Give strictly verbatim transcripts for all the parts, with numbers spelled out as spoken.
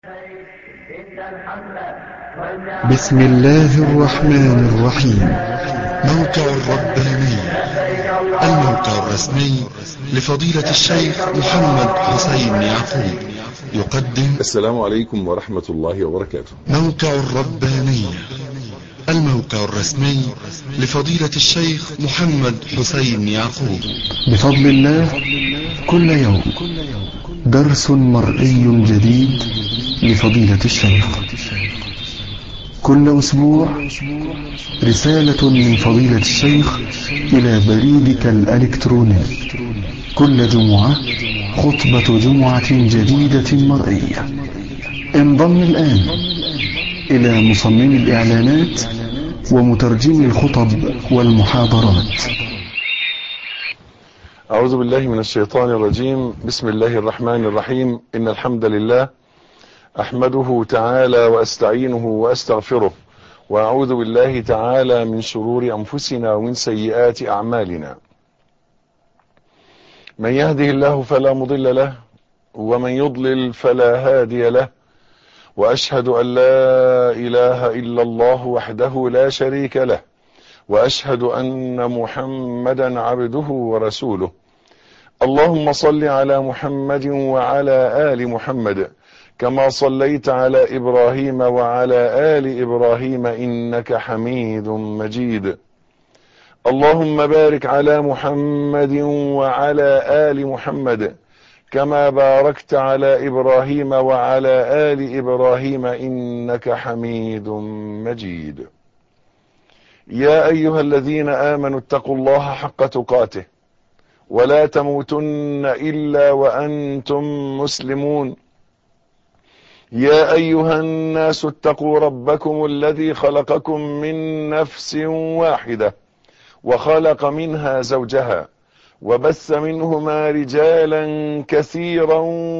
بسم الله الرحمن الرحيم. موقع الربانية، الموقع الرسمي لفضيلة الشيخ محمد حسين يعقوب، يقدم. السلام عليكم ورحمة الله وبركاته. موقع الربانية، الموقع الرسمي لفضيلة الشيخ محمد حسين يعقوب. بفضل الله كل يوم درس مرئي جديد لفضيلة الشيخ. كل أسبوع رسالة من فضيلة الشيخ إلى بريدك الإلكتروني. كل جمعة خطبة جمعة جديدة مرئية. انضم الآن إلى مصمم الإعلانات ومترجم الخطب والمحاضرات. أعوذ بالله من الشيطان الرجيم. بسم الله الرحمن الرحيم. إن الحمد لله أحمده تعالى وأستعينه وأستغفره، وأعوذ بالله تعالى من شرور أنفسنا ومن سيئات أعمالنا. من يهده الله فلا مضل له، ومن يضلل فلا هادي له، وأشهد أن لا إله إلا الله وحده لا شريك له، وأشهد أن محمدا عبده ورسوله. اللهم صل على محمد وعلى آل محمد كما صليت على إبراهيم وعلى آل إبراهيم إنك حميد مجيد. اللهم بارك على محمد وعلى آل محمد كما باركت على إبراهيم وعلى آل إبراهيم إنك حميد مجيد. يا أيها الذين آمنوا اتقوا الله حق تقاته ولا تموتن إلا وأنتم مسلمون. يا أيها الناس اتقوا ربكم الذي خلقكم من نفس واحدة وخلق منها زوجها وبث منهما رجالا كثيرا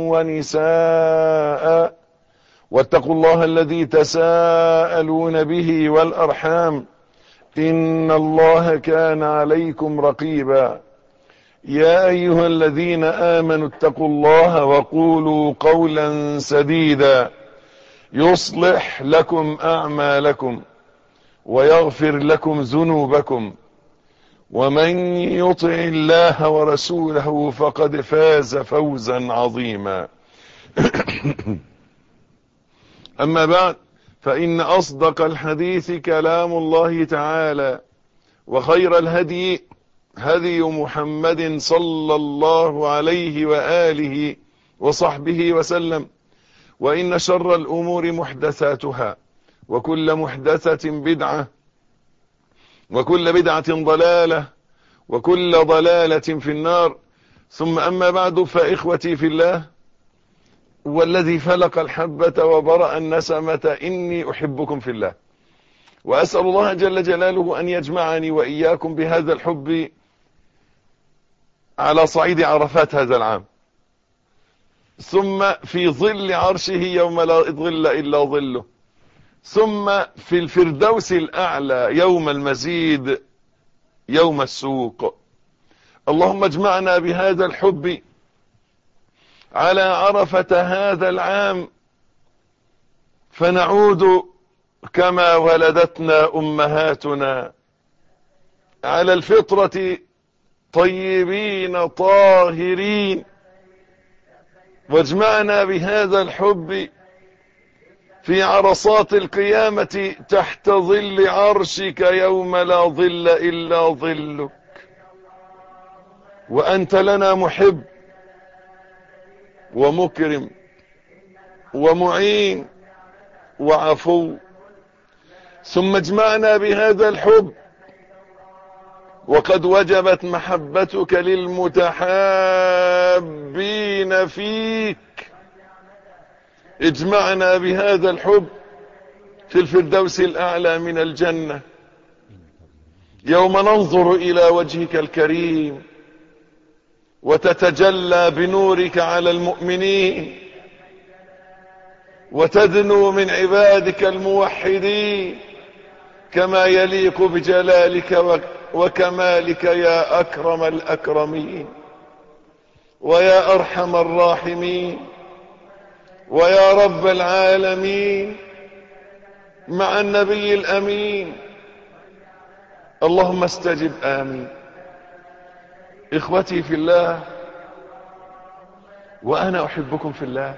ونساء، واتقوا الله الذي تساءلون به والأرحام إن الله كان عليكم رقيبا. يا أيها الذين آمنوا اتقوا الله وقولوا قولا سديدا يصلح لكم أعمالكم ويغفر لكم ذنوبكم، ومن يطع الله ورسوله فقد فاز فوزا عظيما. أما بعد، فإن أصدق الحديث كلام الله تعالى، وخير الهدي هدي محمد صلى الله عليه وآله وصحبه وسلم، وإن شر الأمور محدثاتها، وكل محدثة بدعة، وكل بدعة ضلالة، وكل ضلالة في النار. ثم أما بعد، فإخوتي في الله، والذي فلق الحبة وبرأ النسمة، إني أحبكم في الله، وأسأل الله جل جلاله أن يجمعني وإياكم بهذا الحب على صعيد عرفات هذا العام، ثم في ظل عرشه يوم لا ظل إلا ظله، ثم في الفردوس الأعلى يوم المزيد، يوم السوق. اللهم اجمعنا بهذا الحب على عرفة هذا العام، فنعود كما ولدتنا أمهاتنا على الفطرة طيبين طاهرين، واجمعنا بهذا الحب في عرصات القيامة تحت ظل عرشك يوم لا ظل إلا ظلك، وأنت لنا محب ومكرم ومعين وعفو. ثم اجمعنا بهذا الحب وقد وجبت محبتك للمتحابين فيك. اجمعنا بهذا الحب في الفردوس الأعلى من الجنة، يوم ننظر إلى وجهك الكريم وتتجلى بنورك على المؤمنين، وتدنو من عبادك الموحدين كما يليق بجلالك وكمالك يا أكرم الأكرمين ويا أرحم الراحمين. ويا رب العالمين مع النبي الأمين. اللهم استجب آمين. إخوتي في الله، وأنا أحبكم في الله،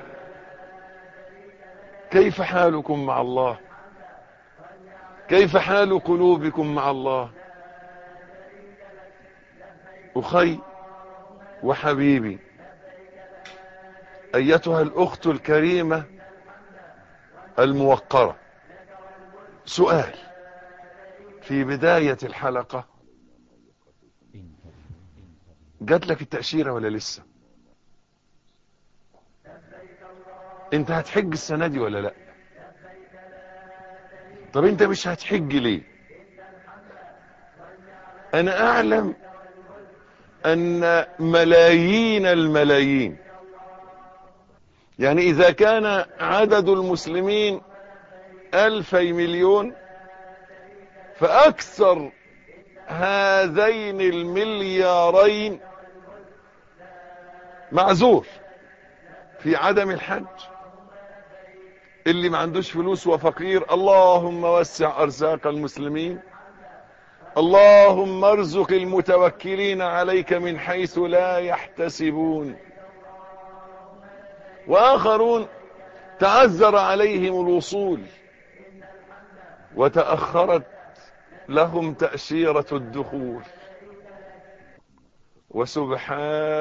كيف حالكم مع الله؟ كيف حال قلوبكم مع الله؟ أخي وحبيبي، أيتها الأخت الكريمة الموقرة، سؤال في بداية الحلقة: جات لك التأشيرة ولا لسه؟ انت هتحج السنة دي ولا لا؟ طب انت مش هتحج ليه؟ انا اعلم ان ملايين الملايين، يعني اذا كان عدد المسلمين الفي مليون، فاكثر هذين المليارين معذور في عدم الحج. اللي ما عندوش فلوس وفقير، اللهم وسع ارزاق المسلمين، اللهم ارزق المتوكلين عليك من حيث لا يحتسبون. واخرون تعذر عليهم الوصول وتأخرت لهم تأشيرة الدخول. وسبحان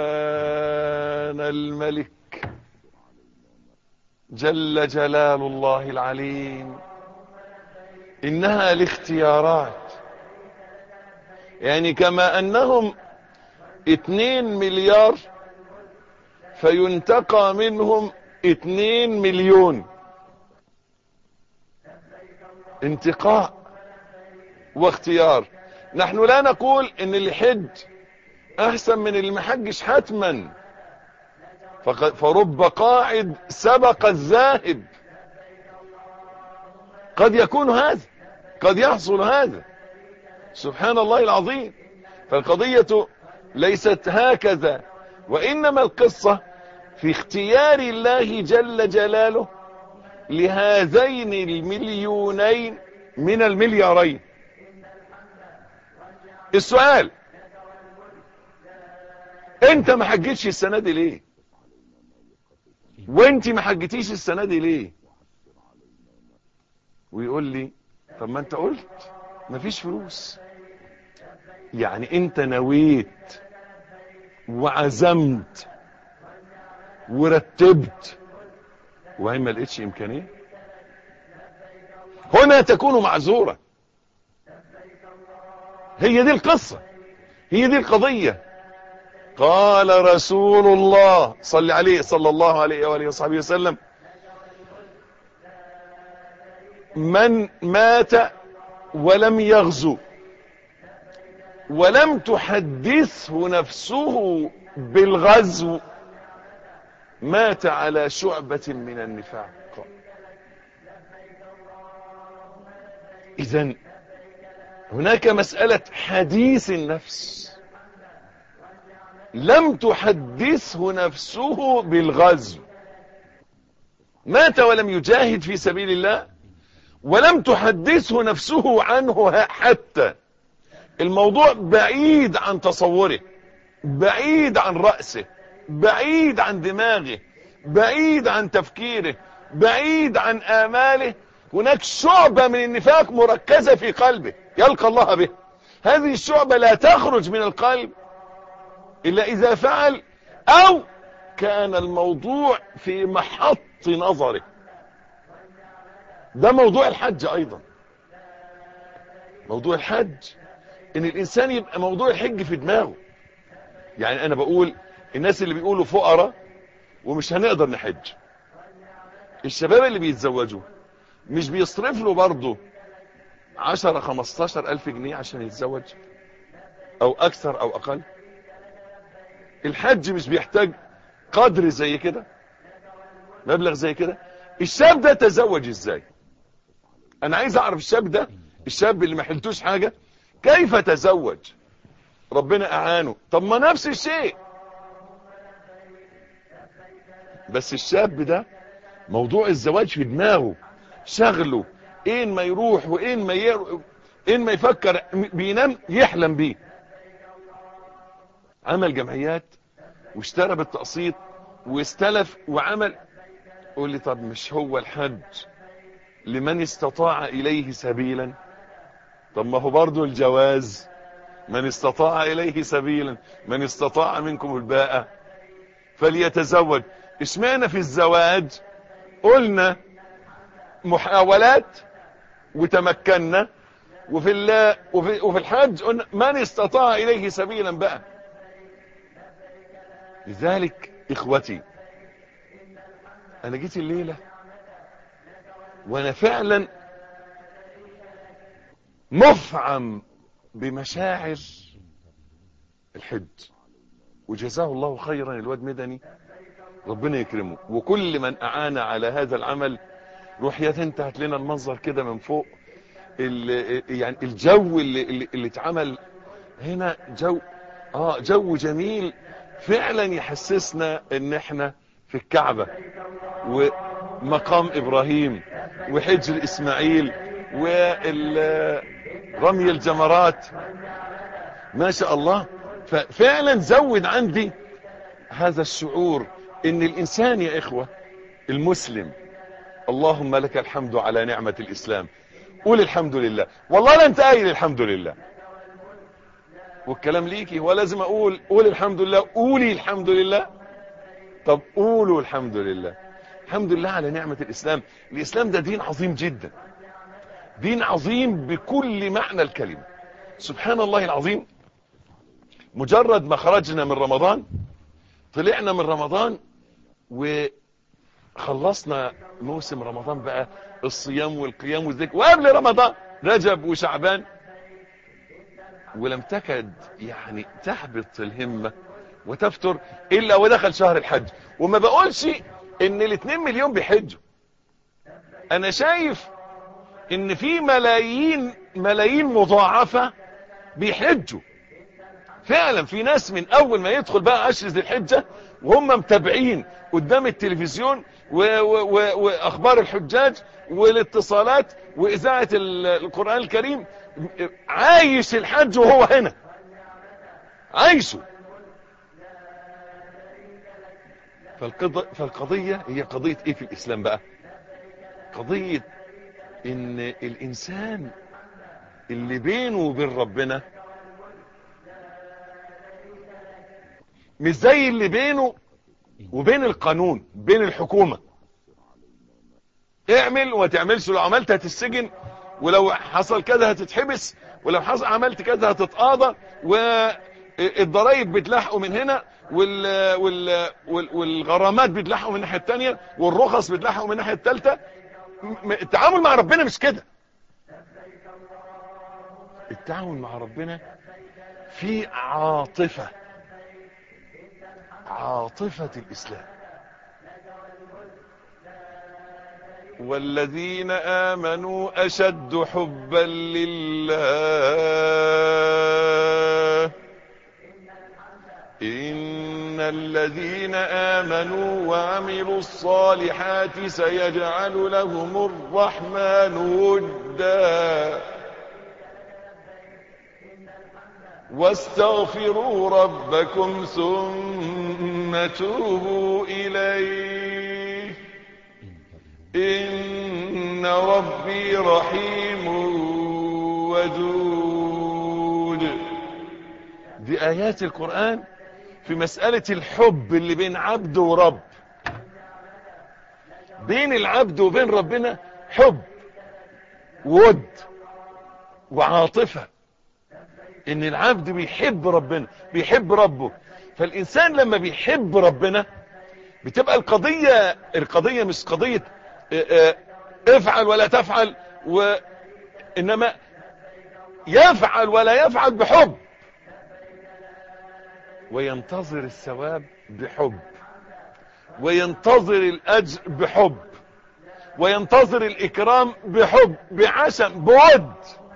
الملك جل جلال الله العليم، إنها لاختيارات. يعني كما أنهم اتنين مليار فينتقى منهم اتنين مليون، انتقاء واختيار. نحن لا نقول ان اللي حج احسن من اللي ما حجش حتما، فرب قاعد سبق الذاهب. قد يكون هذا، قد يحصل هذا، سبحان الله العظيم. فالقضية ليست هكذا، وإنما القصة في اختيار الله جل جلاله لهذين المليونين من المليارين. السؤال: انت ما حجتش السنة دي ليه؟ وانت ما حجتيش السنة دي ليه؟ ويقول لي: طب ما انت قلت مفيش فلوس. يعني انت نويت وعزمت ورتبت وهي ما لقيتش امكانيه، هنا تكون معذورا. هي دي القصة، هي دي القضية. قال رسول الله صلى عليه صلى الله عليه وآله وصحبه وسلم: من مات ولم يغزو ولم تحدثه نفسه بالغزو مات على شعبة من النفاق. إذن هناك مسألة حديث النفس، لم تحدثه نفسه بالغزو، مات ولم يجاهد في سبيل الله، ولم تحدثه نفسه عنه حتى. الموضوع بعيد عن تصوره، بعيد عن رأسه، بعيد عن دماغه، بعيد عن تفكيره، بعيد عن آماله. هناك شعبة من النفاق مركزة في قلبه يلقى الله به. هذه الشعبة لا تخرج من القلب إلا إذا فعل أو كان الموضوع في محط نظره. ده موضوع الحج أيضا. موضوع الحج إن الإنسان يبقى موضوع الحج في دماغه. يعني أنا بقول الناس اللي بيقولوا فقراء ومش هنقدر نحج، الشباب اللي بيتزوجوا مش بيصرف له برضه عشرة خمستاشر ألف جنيه عشان يتزوج، أو أكثر أو أقل؟ الحج مش بيحتاج قدر زي كده، مبلغ زي كده؟ الشاب ده تزوج ازاي؟ انا عايز اعرف الشاب ده، الشاب اللي ما حلتوش حاجة، كيف تزوج؟ ربنا اعانه. طب ما نفس الشيء، بس الشاب ده موضوع الزواج في دماغه شغله، اين ما يروح واين ما يروح اين ما يفكر بينام يحلم بيه. عمل جمعيات واشترى بالتقسيط واستلف وعمل. قول لي طب مش هو الحج لمن استطاع اليه سبيلا؟ طب ما هو برضو الجواز من استطاع اليه سبيلا، من استطاع منكم الباءة فليتزوج. اشمعنى في الزواج قلنا محاولات وتمكنا، وفي الله وفي, وفي الحج قلنا من استطاع اليه سبيلا بقى. لذلك اخوتي انا جيت الليلة وانا فعلا مفعم بمشاعر الحج، وجزاه الله خيرا الواد مدني ربنا يكرمه، وكل من اعان على هذا العمل. روح يا انت هات لنا المنظر كده من فوق، يعني الجو اللي اللي, اللي اتعمل هنا جو اه جو جميل فعلا يحسسنا ان احنا في الكعبة ومقام ابراهيم وحجر اسماعيل ورمي الجمرات ما شاء الله. ففعلا زود عندي هذا الشعور ان الانسان يا اخوة المسلم، اللهم لك الحمد على نعمة الاسلام، قول الحمد لله. والله لا انت قايل الحمد لله والكلام ليكي، هو لازم اقول قول الحمد لله؟ قولي الحمد لله. طب قولوا الحمد لله. الحمد لله على نعمة الاسلام. الاسلام ده دين عظيم جدا، دين عظيم بكل معنى الكلمة. سبحان الله العظيم، مجرد ما خرجنا من رمضان، طلعنا من رمضان وخلصنا موسم رمضان بقى، الصيام والقيام والذكر، وقبل رمضان رجب وشعبان، ولم تكد يعني تحبط الهمة وتفتر الا ودخل شهر الحج. وما بقولش ان الاثنين مليون بيحجوا، انا شايف ان في ملايين ملايين مضاعفة بيحجوا فعلا. في ناس من اول ما يدخل بقى عشر ذي الحجة وهم متابعين قدام التلفزيون و و و واخبار الحجاج والاتصالات واذاعة القرآن الكريم، عايش الحج وهو هنا عايشه. فالقضية هي قضية ايه في الاسلام بقى؟ قضية ان الانسان اللي بينه وبين ربنا مش زي اللي بينه وبين القانون، بين الحكومة. اعمل وما تعملش، لو عملت هتتسجن، ولو حصل كذا هتتحبس، ولو حصل عملت كذا هتتقاضى، والضرايب بتلحقوا من هنا، وال وال والغرامات بتلحقوا من الناحية التانية، والرخص بتلحقوا من الناحية التالتة. التعامل مع ربنا مش كده. التعامل مع ربنا في عاطفة، عاطفة الإسلام. والذين آمنوا أشد حبا لله إن الذين آمنوا وعملوا الصالحات سيجعل لهم الرحمن ودا واستغفروا ربكم ثم توبوا إليه إن ربي رحيم ودود. دي آيات القرآن في مسألة الحب اللي بين عبد ورب. بين العبد وبين ربنا حب وود وعاطفة، ان العبد بيحب ربنا، بيحب ربه. فالانسان لما بيحب ربنا بتبقى القضية القضية مش قضية افعل ولا تفعل، وانما يفعل ولا يفعل بحب، وينتظر الثواب بحب، وينتظر الاجر بحب، وينتظر الاكرام بحب، بعشم، بود.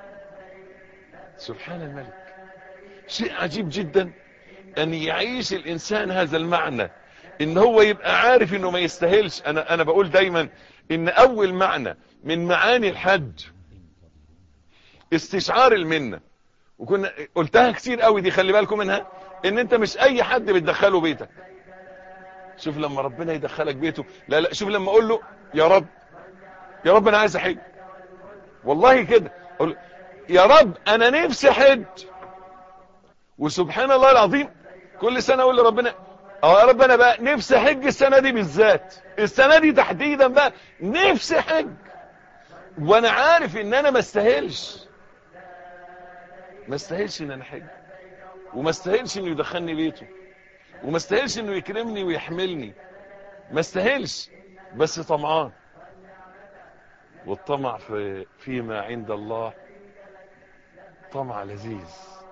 سبحان الملك. شيء عجيب جدا ان يعيش الانسان هذا المعنى، ان هو يبقى عارف انه ما يستاهلش. انا انا بقول دايما ان اول معنى من معاني الحج استشعار المنة، وكنا قلتها كتير قوي دي، خلي بالكم منها، ان انت مش اي حد بتدخله بيتك. شوف لما ربنا يدخلك بيته، لا لا شوف لما اقول له يا رب، يا رب انا عايز احج، والله كده اقول يا رب انا نفسي احج، وسبحان الله العظيم كل سنة اقول لربنا اه يا رب انا بقى نفسي احج السنة دي بالذات، السنة دي تحديدا بقى نفسي احج، وانا عارف ان انا ما استاهلش، ما استاهلش ان انا احج، وما استاهلش انه يدخلني بيته، وما استاهلش انه يكرمني ويحملني، ما استاهلش، بس طمعان. والطمع في فيما عند الله طمع لذيذ.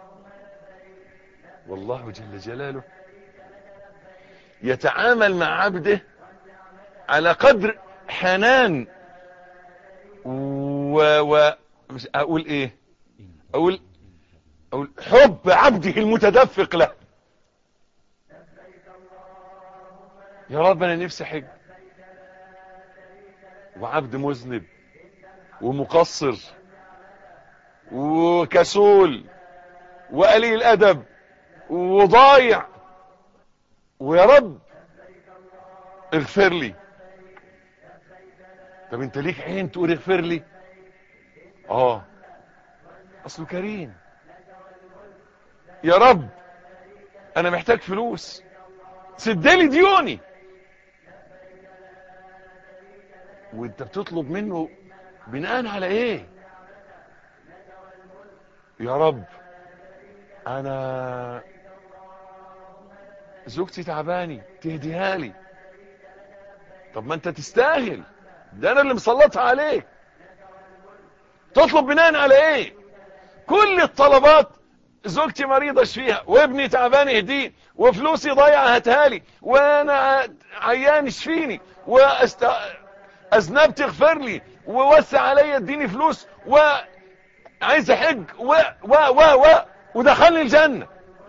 والله جل جلاله يتعامل مع عبده على قدر حنان و, و... مش اقول ايه اقول اقول حب عبده المتدفق له. يا رب انا نفسي حج، وعبد مذنب ومقصر وكسول وقليل ادب وضايع، ويا رب اغفر لي. طب انت ليك عين تقول اغفر لي؟ اه اصله كريم. يا رب انا محتاج فلوس، سدلي ديوني. وانت بتطلب منه بناء على ايه؟ يا رب انا زوجتي تعباني تهديها لي. طب ما انت تستاهل، ده انا اللي مسلطها عليك. تطلب بناء على ايه؟ كل الطلبات زوجتي مريضة اشفيها، وابني تعبان اهديه، وفلوسي ضايعة هاتها لي، وانا عيان اشفيني، واست اذنبت اغفر لي، ووسع عليا اديني فلوس، وعايز احج و و و و ودخلني الجنة.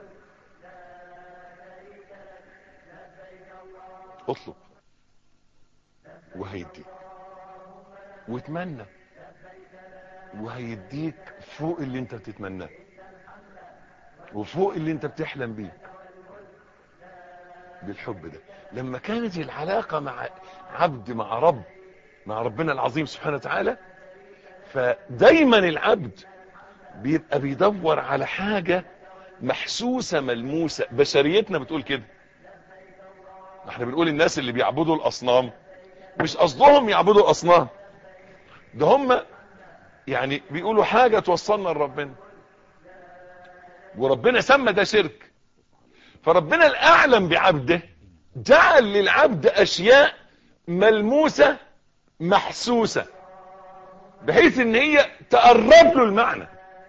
اطلب وهيديك، واتمنى وهيديك فوق اللي انت بتتمناه وفوق اللي انت بتحلم بيه. بالحب ده لما كانت العلاقة مع عبد مع رب مع ربنا العظيم سبحانه وتعالى، فدايما العبد بيبقى بيدور على حاجة محسوسة ملموسة. بشريتنا بتقول كده. احنا بنقول الناس اللي بيعبدوا الاصنام مش قصدهم يعبدوا الاصنام، ده هم يعني بيقولوا حاجة توصلنا لربنا، وربنا سمى ده شرك. فربنا الاعلم بعبده جعل للعبد اشياء ملموسة محسوسة، بحيث ان هي تقرب له المعنى،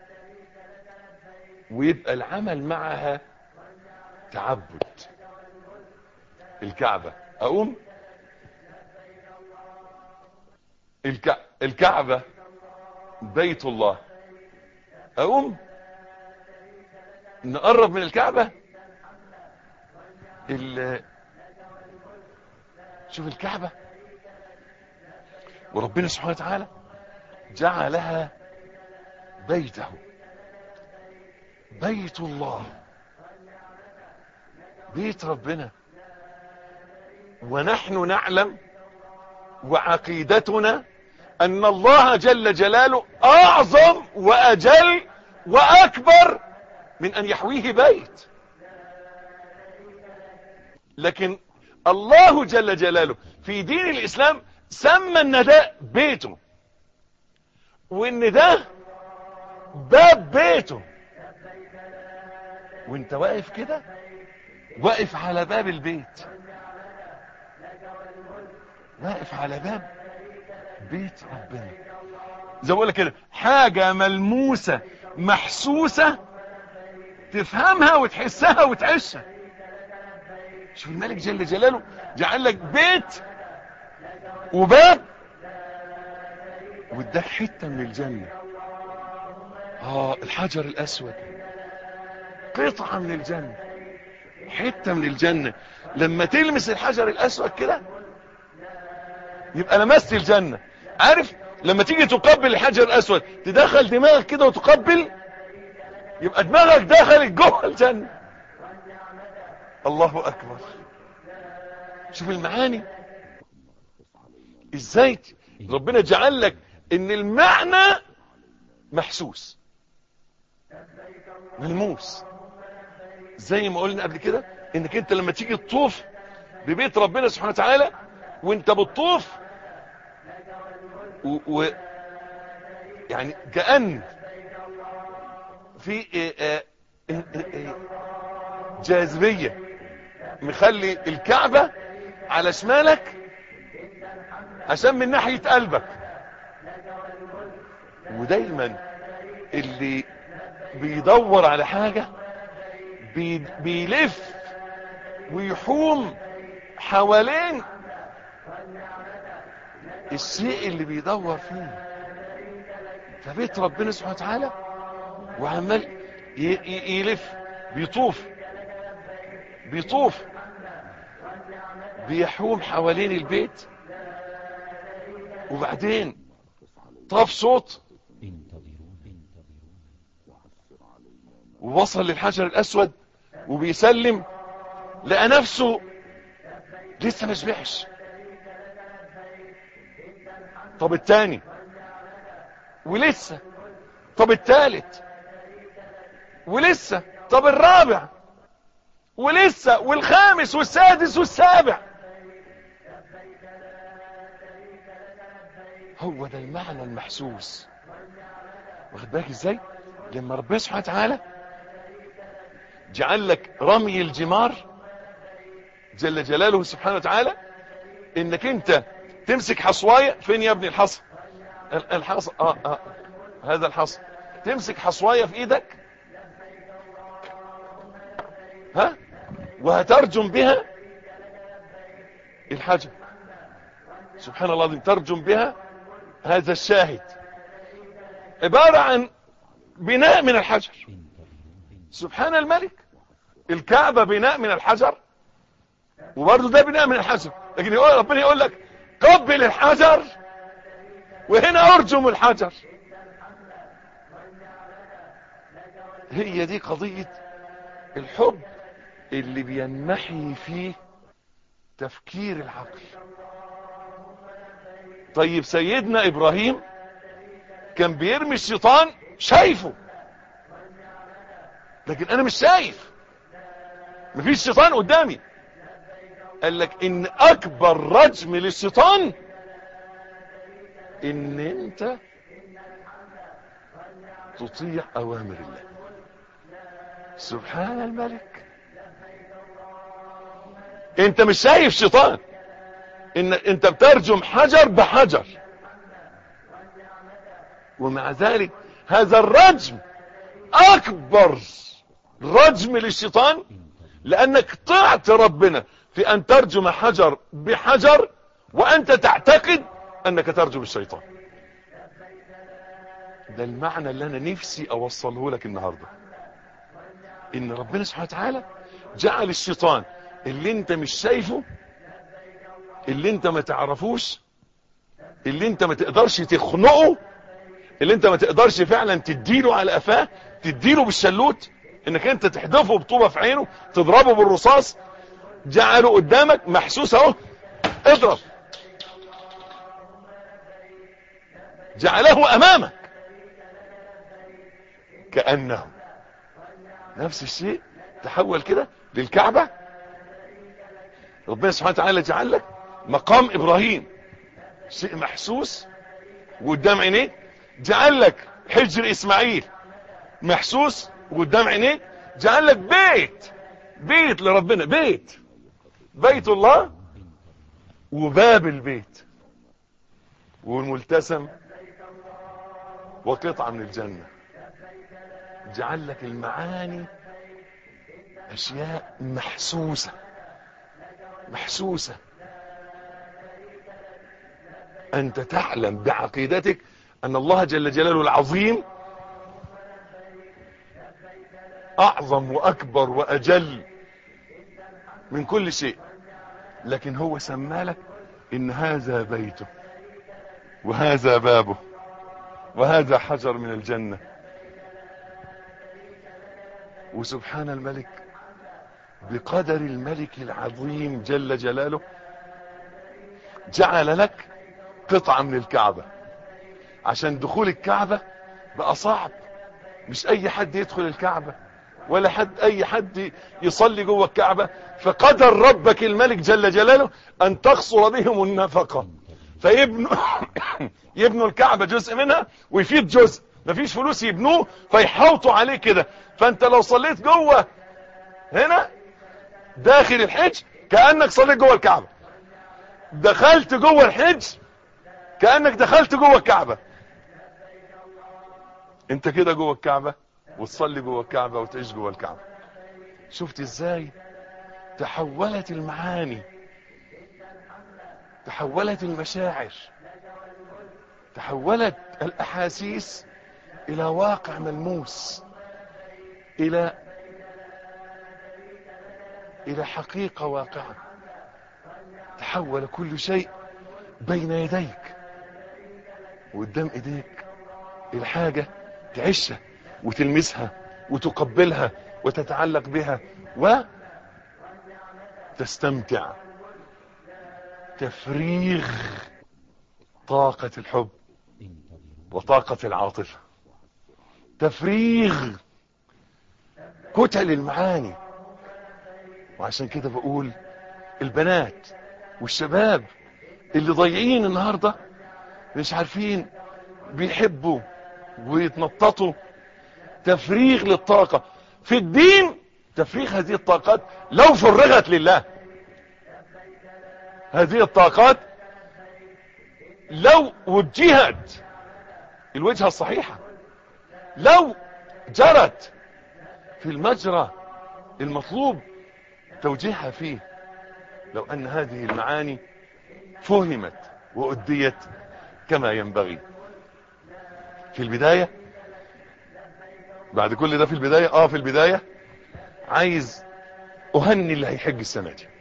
ويبقى العمل معها تعبد. الكعبة، اقوم الك... الكعبة بيت الله، اقوم نقرب من الكعبة. ال... شوف الكعبة، وربنا سبحانه وتعالى جعلها بيته، بيت الله، بيت ربنا. ونحن نعلم وعقيدتنا ان الله جل جلاله اعظم واجل واكبر من ان يحويه بيت. لكن الله جل جلاله في دين الاسلام سمى النداء بيته، وان ده باب بيته. وانت واقف كده، واقف على باب البيت، واقف على باب بيت ربنا. زي ما بقول لك كده، حاجة ملموسة محسوسة تفهمها وتحسها وتعيشها. شوف الملك جل جلاله جعل لك بيت وباب، واداك حتة من الجنة. اه الحجر الاسود قطعة من الجنة. حتة من الجنة. لما تلمس الحجر الاسود كده يبقى لمست الجنة. عارف لما تيجي تقبل الحجر الاسود تدخل دماغك كده وتقبل، يبقى دماغك دخلت جوه الجنة. الله اكبر. شوف المعاني ازاي ربنا جعل لك ان المعنى محسوس ملموس. زي ما قلنا قبل كده انك انت لما تيجي تطوف ببيت ربنا سبحانه وتعالى وانت بتطوف و... و... يعني كأن في اه اه اه جاذبية مخلي الكعبة على شمالك عشان من ناحية قلبك. ودايما اللي بيدور على حاجة بي بيلف ويحوم حوالين الشيء اللي بيدور فيه. فبيت ربنا سبحانه وتعالى وعمال يلف بيطوف بيطوف بيحوم حوالين البيت. وبعدين طاف صوت ووصل للحجر الاسود وبيسلم، لقى نفسه لسه ما شبعش. طب التاني ولسه، طب التالت ولسه، طب الرابع ولسه، والخامس والسادس والسابع. هو ده المعنى المحسوس. واخد بالك ازاي لما ربنا سبحانه وتعالى جعل لك رمي الجمار جل جلاله سبحانه وتعالى، انك انت تمسك حصواية. فين يا ابني الحصى؟ الحصى آه آه هذا الحصى. تمسك حصواية في ايدك ها وهترجم بها الحجر. سبحان الله العظيم. ترجم بها هذا الشاهد عبارة عن بناء من الحجر. سبحان الملك. الكعبة بناء من الحجر وبرضه ده بناء من الحجر، لكن يقول ربنا يقول لك قبل الحجر وهنا ارجم الحجر. هي دي قضية الحب اللي بينمحي فيه تفكير العقل. طيب سيدنا ابراهيم كان بيرمي الشيطان شايفه، لكن انا مش شايف، مفيش شيطان قدامي. قال لك ان اكبر رجم للشيطان ان انت تطيع اوامر الله. سبحان الملك. انت مش شايف شيطان، ان انت بترجم حجر بحجر، ومع ذلك هذا الرجم اكبر رجم للشيطان، لانك طعت ربنا في ان ترجم حجر بحجر وانت تعتقد انك ترجم الشيطان. ده المعنى اللي انا نفسي اوصله لك النهاردة، ان ربنا سبحانه وتعالى جعل الشيطان اللي انت مش شايفه، اللي انت ما تعرفوش، اللي انت ما تقدرش تخنقه، اللي انت ما تقدرش فعلا تديله على قفاه، تديله بالشلوت، انك انت تحدفه بطوبة في عينه، تضربه بالرصاص، جعله قدامك محسوس اهو، اضرب. جعله امامك كأنه نفس الشيء. تحول كده للكعبة. ربنا سبحانه وتعالى جعل لك مقام ابراهيم شيء محسوس وقدام عينيك، جعل لك حجر اسماعيل محسوس وقدام عينيك، جعل لك بيت بيت لربنا، بيت بيت الله وباب البيت والملتسم وقطعة من الجنة. جعل لك المعاني اشياء محسوسة محسوسة. انت تعلم بعقيدتك ان الله جل جلاله العظيم اعظم واكبر واجل من كل شيء، لكن هو سمالك ان هذا بيته وهذا بابه وهذا حجر من الجنة. وسبحان الملك، بقدر الملك العظيم جل جلاله جعل لك قطعة من الكعبة، عشان دخول الكعبة بقى صعب، مش اي حد يدخل الكعبة ولا حد اي حد يصلي جوه الكعبة. فقدر ربك الملك جل جلاله ان تقصر بهم النفقة، فيبنوا يبنوا الكعبة جزء منها ويفيد جزء، مفيش فلوس يبنوه فيحوطوا عليه كده. فانت لو صليت جوه هنا داخل الحج كأنك صليت جوه الكعبة، دخلت جوه الحج كأنك دخلت جوه الكعبة. انت كده جوه الكعبة وتصلي جوه الكعبة وتعيش جوه الكعبة. شفت ازاي تحولت المعاني، تحولت المشاعر، تحولت الاحاسيس الى واقع ملموس، الى الى حقيقة واقعة. تحول كل شيء بين يديك وقدام ايديك الحاجة تعيشها وتلمسها وتقبلها وتتعلق بها وتستمتع. تفريغ طاقة الحب وطاقة العاطفة، تفريغ كتل المعاني. وعشان كده بقول البنات والشباب اللي ضايعين النهاردة مش عارفين بيحبوا ويتنططوا، تفريغ للطاقة في الدين. تفريغ هذه الطاقات لو فرغت لله، هذه الطاقات لو وجهت الوجهة الصحيحة، لو جرت في المجرى المطلوب توجيهها فيه، لو ان هذه المعاني فهمت وأديت كما ينبغي. في البداية، بعد كل ده في البداية اه في البداية عايز اهني اللي هيحج السنة دي،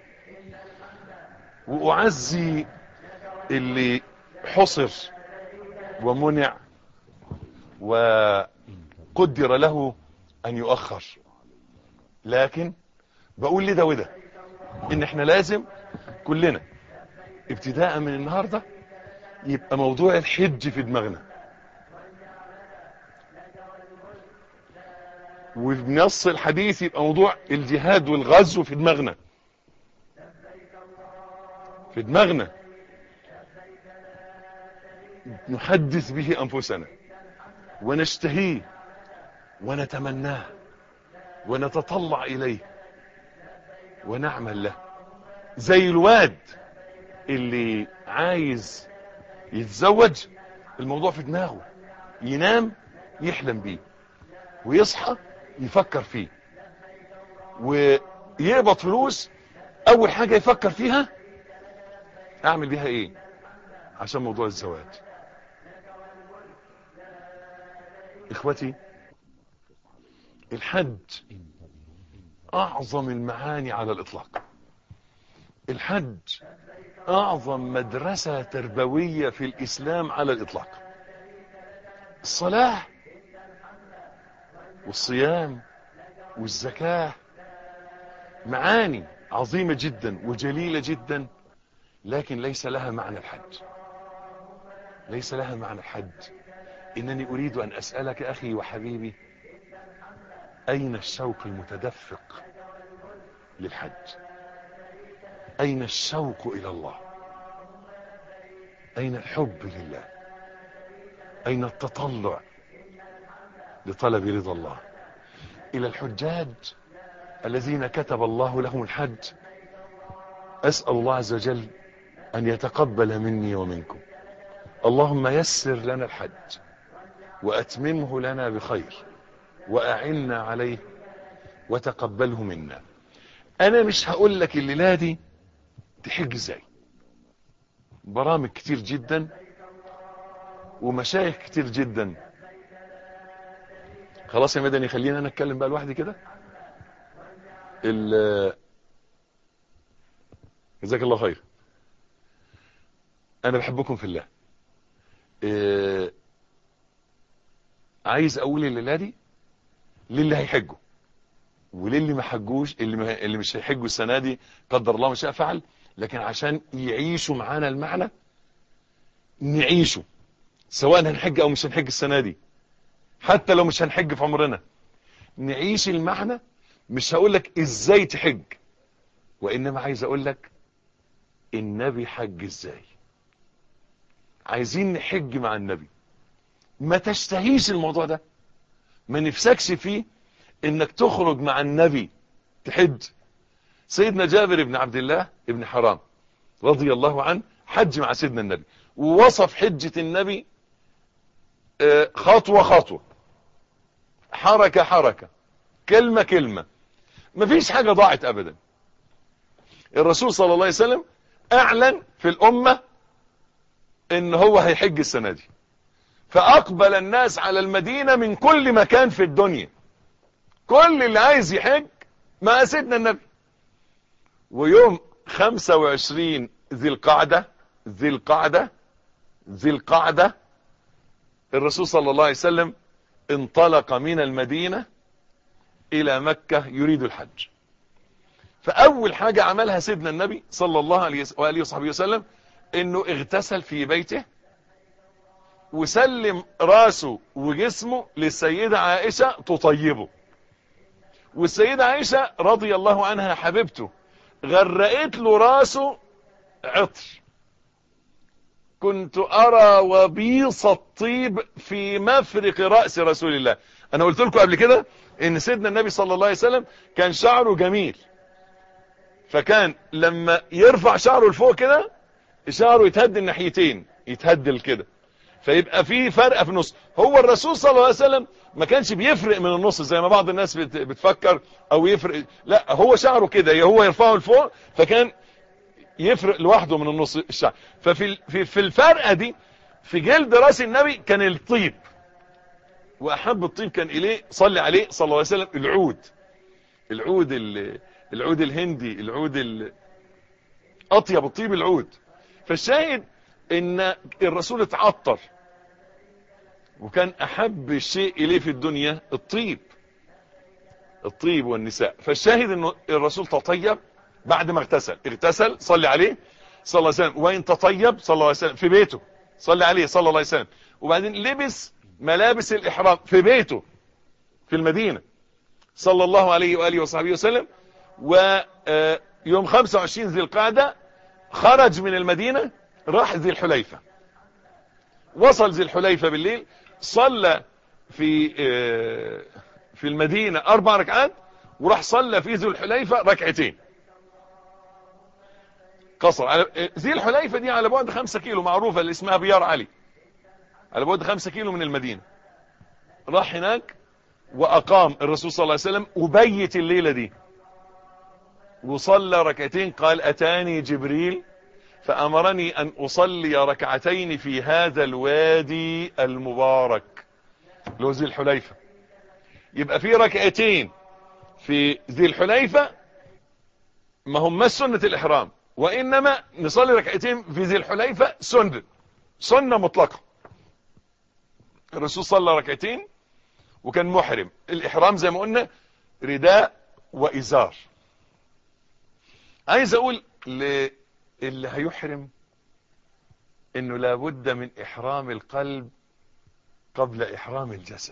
واعزي اللي حصر ومنع وقدر له ان يؤخر. لكن بقول لي ده وده ان احنا لازم كلنا ابتداء من النهاردة يبقى موضوع الحج في دماغنا، وبنص الحديث يبقى موضوع الجهاد والغزو في دماغنا، في دماغنا نحدث به انفسنا ونشتهيه ونتمناه ونتطلع اليه ونعمل له. زي الواد اللي عايز يتزوج، الموضوع في دماغه، ينام يحلم بيه ويصحى يفكر فيه، ويقبض فلوس اول حاجة يفكر فيها اعمل بيها ايه عشان موضوع الزواج. اخوتي، الحج اعظم المعاني على الاطلاق. الحج اعظم مدرسة تربوية في الاسلام على الاطلاق. الصلاة والصيام والزكاة معاني عظيمة جدا وجليلة جدا، لكن ليس لها معنى الحج، ليس لها معنى الحج. انني اريد ان اسألك اخي وحبيبي، اين الشوق المتدفق للحج؟ اين الشوق الى الله؟ اين الحب لله؟ اين التطلع لطلب رضا الله؟ الى الحجاج الذين كتب الله لهم الحج اسأل الله عز وجل ان يتقبل مني ومنكم. اللهم يسر لنا الحج واتممه لنا بخير واعنا عليه وتقبله منا. انا مش هقول لك الليلة دي تحج ازاي، برامج كتير جدا ومشايخ كتير جدا. خلاص يا مدني، خلينا انا اتكلم بقى لوحدي كده. جزاك الله خير. انا بحبكم في الله. إيه عايز اقول الليله دي للي هيحجوا وللي ما حجوش، اللي, ما اللي مش هيحجوا السنه دي قدر الله ما شاء فعل، لكن عشان يعيشوا معانا المعنى، نعيشه سواء هنحج او مش هنحج السنه دي، حتى لو مش هنحج في عمرنا، نعيش المعنى. مش هقول لك ازاي تحج، وانما عايز اقول لك النبي حج ازاي. عايزين نحج مع النبي. ما تشتهيش الموضوع ده، ما نفسكش فيه انك تخرج مع النبي تحج. سيدنا جابر بن عبد الله بن حرام رضي الله عنه حج مع سيدنا النبي، ووصف حجة النبي خطوة خطوة، حركة حركة، كلمة كلمة، مفيش حاجة ضاعت ابدا. الرسول صلى الله عليه وسلم اعلن في الامة ان هو هيحج السنة دي، فاقبل الناس على المدينة من كل مكان في الدنيا، كل اللي عايز يحج مع سيدنا النبي. ويوم خمسة وعشرين ذي القعدة ذي القعدة ذي القعدة الرسول صلى الله عليه وسلم انطلق من المدينة الى مكة يريد الحج. فاول حاجة عملها سيدنا النبي صلى الله عليه وآله وصحبه وسلم انه اغتسل في بيته، وسلم راسه وجسمه للسيدة عائشة تطيبه. والسيدة عائشة رضي الله عنها حبيبته غرقت له راسه عطر. كنت ارى وبيص الطيب في مفرق رأس رسول الله. انا قلت لكم قبل كده ان سيدنا النبي صلى الله عليه وسلم كان شعره جميل، فكان لما يرفع شعره لفوق كده شعره يتهدل ناحيتين، يتهدل كده، فيبقى في فرق في النص. هو الرسول صلى الله عليه وسلم ما كانش بيفرق من النص زي ما بعض الناس بتفكر او يفرق، لا هو شعره كده، هو يرفعه لفوق فكان يفرق لوحده من النص الشعر. ففي في في الفرقه دي في جلد راس النبي كان الطيب، واحب الطيب كان اليه صلي عليه صلى الله عليه وسلم العود، العود العود الهندي، العود اطيب الطيب العود. فالشاهد ان الرسول اتعطر، وكان احب الشيء اليه في الدنيا الطيب، الطيب والنساء. فالشاهد انه الرسول تطيب بعد ما اغتسل، اغتسل صلي عليه صلى الله عليه وسلم، وين تطيب صلى الله عليه وسلم في بيته صلي عليه صلى الله عليه وسلم، وبعدين لبس ملابس الاحرام في بيته في المدينة صلى الله عليه وآله وصحبه وسلم. ويوم خمسة وعشرين ذي القعدة خرج من المدينة راح ذي الحليفة، وصل ذي الحليفة بالليل، صلى في في المدينة اربع ركعات، وراح صلى في ذي الحليفة ركعتين قصر. على ذي الحليفة دي على بعد خمسة كيلو، معروفة اللي اسمها بيار علي، على بعد خمسة كيلو من المدينة. راح هناك واقام الرسول صلى الله عليه وسلم وبيت الليلة دي، وصلى ركعتين. قال اتاني جبريل فامرني ان اصلي ركعتين في هذا الوادي المبارك لو ذي الحليفة. يبقى في ركعتين في ذي الحليفة ما هم سنة الاحرام، وانما نصلي ركعتين في ذي الحليفة سنة سنة مطلقة. الرسول صلى ركعتين وكان محرم. الاحرام زي ما قلنا رداء وازار. عايز اقول للي هيحرم انه لابد من احرام القلب قبل احرام الجسد.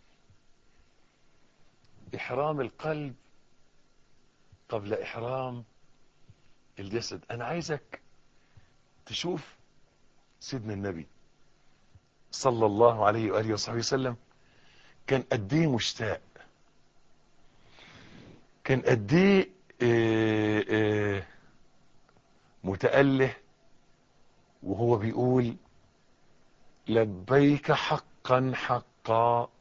احرام القلب قبل احرام الجسد. انا عايزك تشوف سيدنا النبي صلى الله عليه وآله وصحبه وسلم كان قد ايه مشتاق، كان قد ايه متأله وهو بيقول لبيك حقا حقا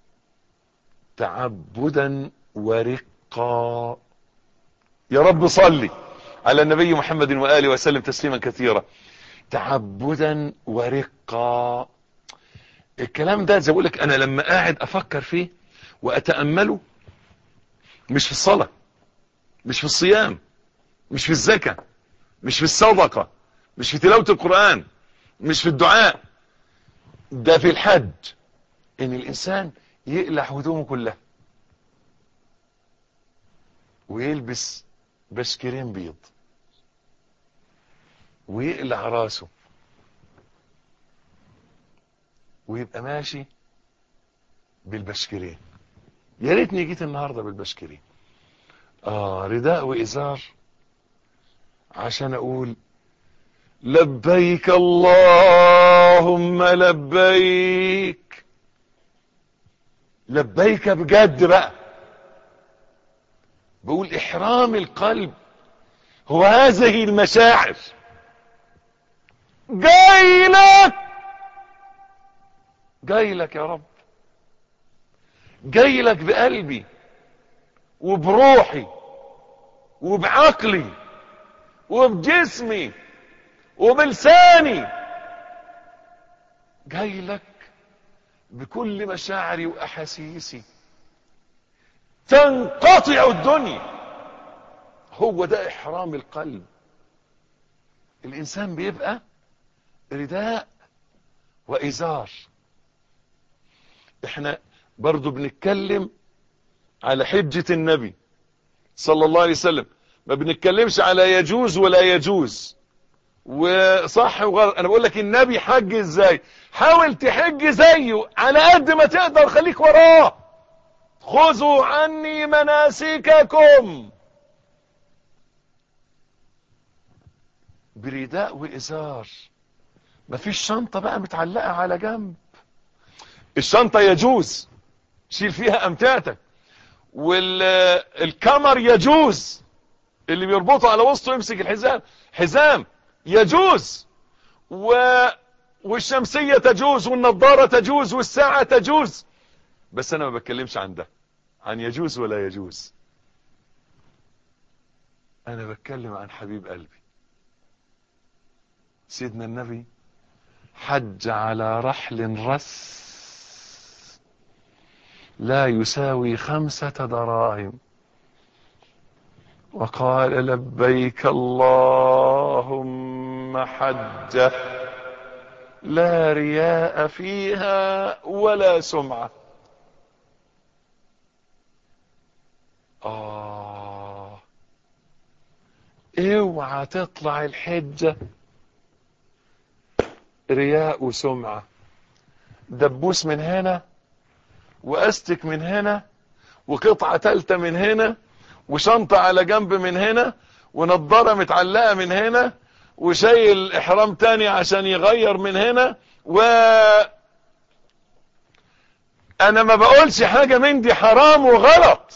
تعبدا ورقا. يا رب صلي على النبي محمد وآله وسلم تسليما كثيرا. تعبدا ورقا. الكلام ده زي بقول لك، انا لما قاعد افكر فيه واتأمله، مش في الصلاة، مش في الصيام، مش في الزكاة، مش في الصدقة، مش في تلاوة القرآن، مش في الدعاء، ده في الحج. ان الانسان يقلع هدومه كلها ويلبس بشكرين بيض ويقلع راسه ويبقى ماشي بالبشكرين. يا ريتني جيت النهارده بالبشكرين، اه رداء وازار، عشان اقول لبيك اللهم لبيك، لبيك بجد بقى. بقول احرام القلب هو هذه المشاعر. جاي لك، جاي لك يا رب، جاي لك بقلبي وبروحي وبعقلي وبجسمي وبلساني، جاي لك بكل مشاعري واحاسيسي، تنقطع الدنيا. هو ده احرام القلب. الانسان بيبقى رداء وازار. احنا برضو بنتكلم على حجة النبي صلى الله عليه وسلم، ما بنتكلمش على يجوز ولا يجوز وصح وغلط. انا بقول لك النبي حج ازاي، حاول تحج زيه على قد ما تقدر، خليك وراه. خذوا عني مناسككم برداء وإزار. مفيش شنطة بقى متعلقة على جنب. الشنطة يجوز شيل فيها امتعتك، والكمر يجوز اللي بيربطه على وسطه يمسك الحزام، حزام يجوز، و... والشمسية تجوز، والنظارة تجوز، والساعة تجوز. بس انا ما بتكلمش عن ده، عن يجوز ولا يجوز. انا بتكلم عن حبيب قلبي سيدنا النبي. حج على رحل رس لا يساوي خمسة دراهم، وقال لبيك اللهم حجة لا رياء فيها ولا سمعة. آه اوعى تطلع الحجة رياء وسمعة، دبوس من هنا واستك من هنا وقطعة تالتة من هنا وشنطة على جنب من هنا ونضارة متعلقة من هنا وشايل احرام تاني عشان يغير من هنا. و انا ما بقولش حاجة من دي حرام وغلط،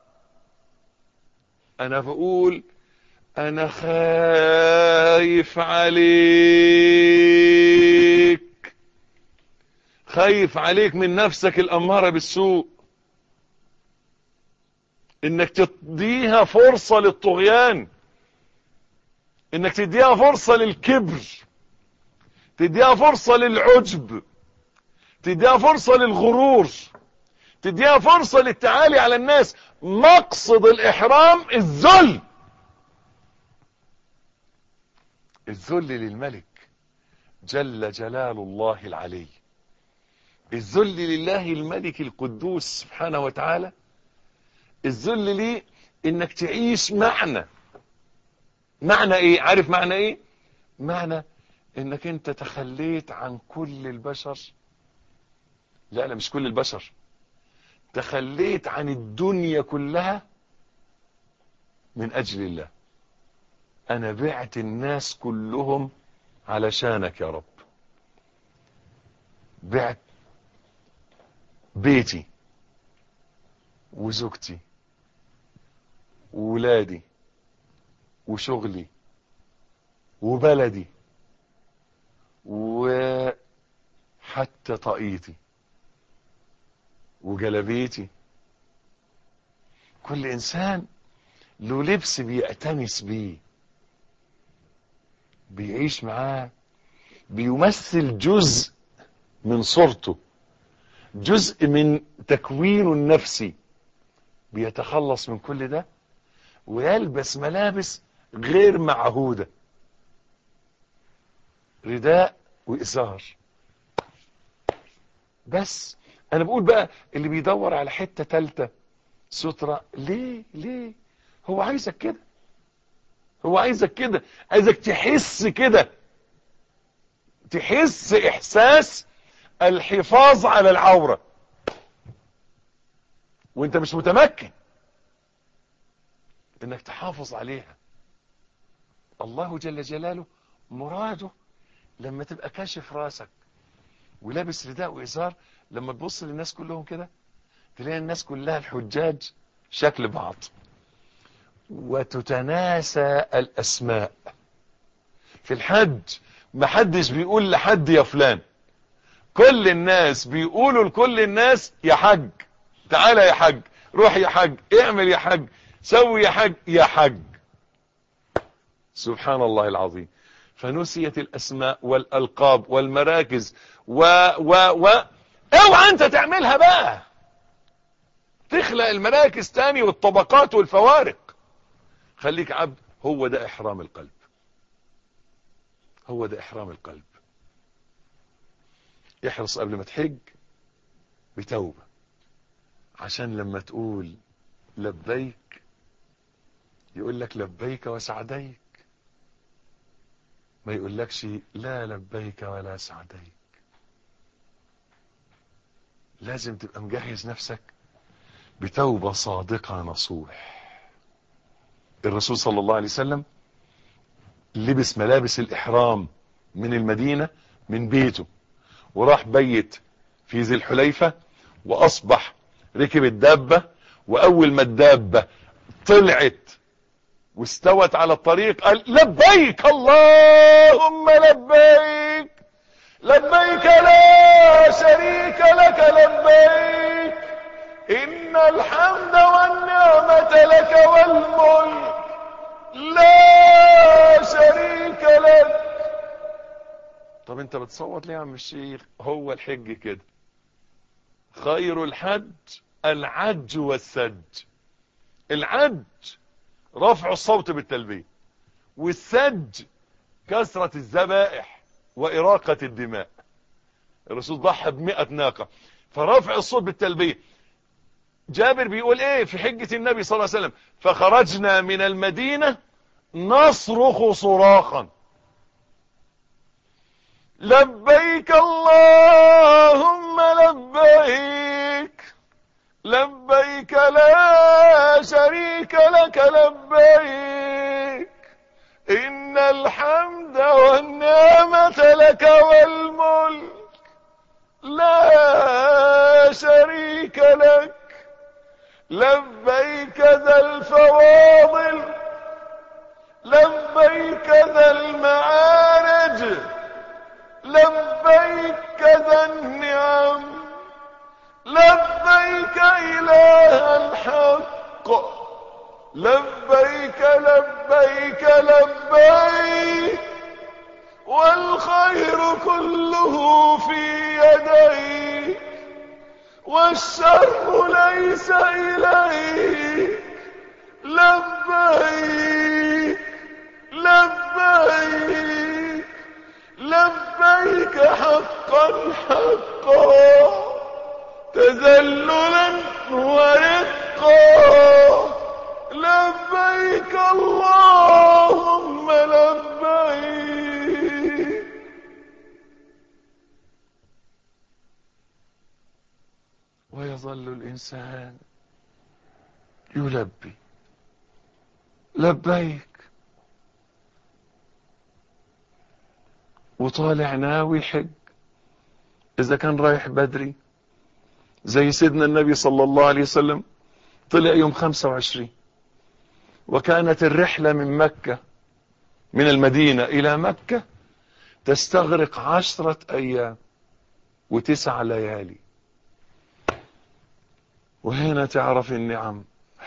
انا بقول انا خايف عليك، خايف عليك من نفسك الامارة بالسوء، انك تديها فرصة للطغيان، انك تديها فرصة للكبر، تديها فرصة للعجب، تديها فرصة للغرور، تديها فرصة للتعالي على الناس. مقصد الاحرام الذل، الذل للملك جل جلال الله العلي، الذل لله الملك القدوس سبحانه وتعالى. الذل ليه؟ انك تعيش معنى، معنى ايه؟ عارف معنى ايه؟ معنى انك انت تخليت عن كل البشر. لا لا مش كل البشر، تخليت عن الدنيا كلها من اجل الله. انا بعت الناس كلهم علشانك يا رب، بعت بيتي وزوجتي وولادي وشغلي وبلدي وحتى طاقيتي وجلبيتي. كل انسان له لبس بيأتنس بيه، بيعيش معاه، بيمثل جزء من صورته، جزء من تكوينه النفسي. بيتخلص من كل ده ويلبس ملابس غير معهودة. رداء وإزار بس. انا بقول بقى اللي بيدور على حتة تالتة سترة، ليه ليه؟ هو عايزك كده، هو عايزك كده، عايزك تحس كده، تحس احساس الحفاظ على العورة وانت مش متمكن انك تحافظ عليها. الله جل جلاله مراده لما تبقى كاشف راسك ولابس رداء وإزار، لما تبص للناس كلهم كده تلاقي الناس كلها الحجاج شكل بعض، وتتناسى الأسماء. في الحج محدش بيقول لحد يا فلان، كل الناس بيقولوا لكل الناس يا حج، تعالى يا حج، روح يا حج، اعمل يا حج، سوي يا حج، يا حج. سبحان الله العظيم. فنسيت الأسماء والألقاب والمراكز و و و اوعى انت تعملها بقى، تخلق المراكز تاني والطبقات والفوارق. خليك عبد. هو ده إحرام القلب، هو ده إحرام القلب. احرص قبل ما تحج بتوبة، عشان لما تقول لبيك يقول لك لبيك وسعديك، ما يقولكش لا لبيك ولا سعديك. لازم تبقى مجهز نفسك بتوبة صادقة نصوح. الرسول صلى الله عليه وسلم لبس ملابس الإحرام من المدينة من بيته، وراح بيت في ذي الحليفة، وأصبح ركب الدابة، وأول ما الدابة طلعت واستوت على الطريق قال لبيك اللهم لبيك، لبيك لا شريك لك لبيك، إن الحمد والنعمة لك والملك لا شريك لك. طب انت بتصوت ليه يا عم الشيخ؟ هو الحج كده، خير الحج العج والسج. العج رفع الصوت بالتلبية، والسج كثرة الذبائح وإراقة الدماء. الرسول ضحى بمئة ناقة، فرفع الصوت بالتلبية. جابر بيقول ايه في حجة النبي صلى الله عليه وسلم؟ فخرجنا من المدينة نصرخ صراخا لبيك اللهم لبيك، لبيك لا شريك لك لبيك، إن الحمد والنعمة لك والملك لا شريك لك، لبيك ذا الفواضل، لبيك ذا المعارج، لبيك ذا النعم، لبيك إله الحق، لبيك لبيك لبيك، والخير كله في يديك، والشر ليس إليك، لبيك لبيك لبيك حقا حقا، تذللا ورقا، لبيك اللهم لبيك. ويظل الإنسان يلبي لبيك، وطالع ناوي حج. إذا كان رايح بدري زي سيدنا النبي صلى الله عليه وسلم طلع يوم خمسة وعشرين، وكانت الرحلة من مكة من المدينة إلى مكة تستغرق عشرة أيام وتسع ليالي. وهنا تعرف النعم.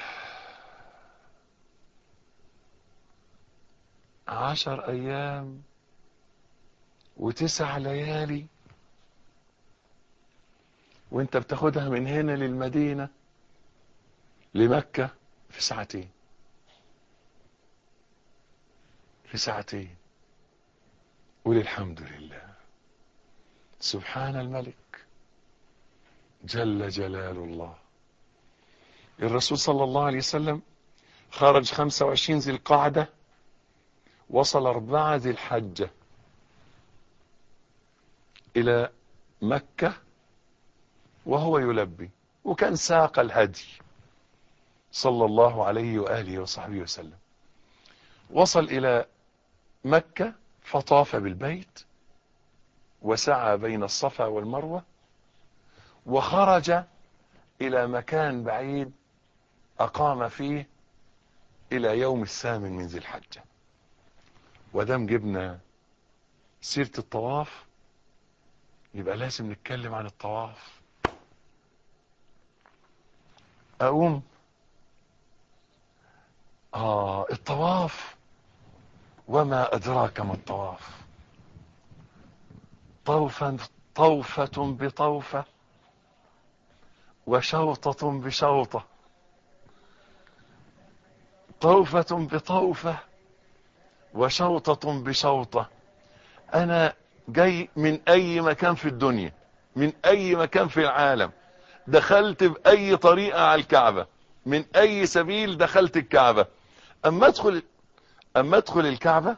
عشر أيام وتسع ليالي، وانت بتاخدها من هنا للمدينة لمكة في ساعتين، في ساعتين. قول الحمد لله. سبحان الملك جل جلال الله. الرسول صلى الله عليه وسلم خرج خمسة وعشرين ذي القعدة، وصل أربعة ذي الحجة إلى مكة وهو يلبي، وكان ساق الهدي صلى الله عليه وآله وصحبه وسلم. وصل إلى مكة فطاف بالبيت وسعى بين الصفا والمروة، وخرج إلى مكان بعيد أقام فيه إلى يوم الثامن من ذي الحجة. ودام جبنا سيرة الطواف يبقى لازم نتكلم عن الطواف. أقوم آه الطواف، وما أدراك ما الطواف. طوفا طوفة بطوفة، وشوطة بشوطة، طوفة بطوفة وشوطة بشوطة. أنا جاي من أي مكان في الدنيا، من أي مكان في العالم، دخلت بأي طريقة على الكعبة، من أي سبيل دخلت الكعبة. أما أدخل أما أدخل الكعبة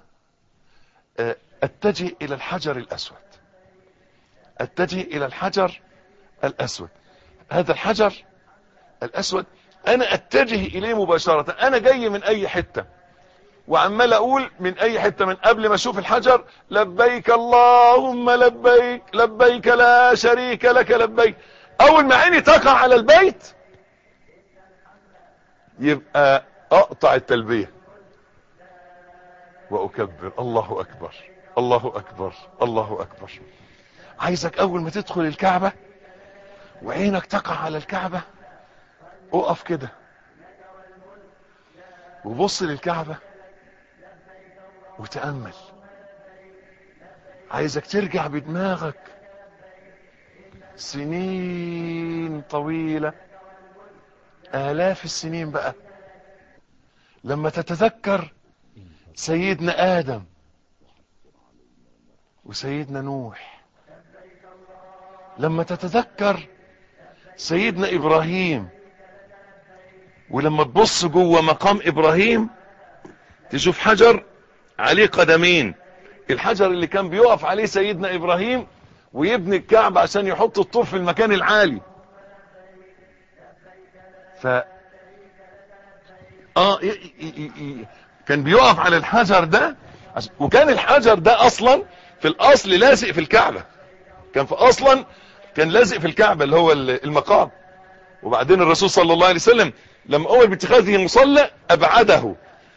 أتجه إلى الحجر الأسود، أتجه إلى الحجر الأسود. هذا الحجر الأسود أنا أتجه إليه مباشرة. أنا جاي من أي حتة وعمال أقول من أي حتة، من قبل ما أشوف الحجر لبيك اللهم لبيك لبيك لا شريك لك لبيك. أول ما عيني تقع على البيت يبقى أقطع التلبية وأكبر الله أكبر الله أكبر الله أكبر. عايزك أول ما تدخل الكعبة وعينك تقع على الكعبة اقف كده وبص للكعبة وتأمل. عايزك ترجع بدماغك سنين طويلة، آلاف السنين بقى، لما تتذكر سيدنا آدم وسيدنا نوح، لما تتذكر سيدنا إبراهيم، ولما تبص جوه مقام إبراهيم تشوف حجر عليه قدمين، الحجر اللي كان بيقف عليه سيدنا إبراهيم ويبني الكعبة عشان يحط الطوب في المكان العالي. ف اه ي... ي... ي... كان بيقف على الحجر ده، وكان الحجر ده اصلا في الاصل لازق في الكعبة، كان في اصلا كان لازق في الكعبة اللي هو المقام. وبعدين الرسول صلى الله عليه وسلم لما امر باتخاذه مصلى ابعده.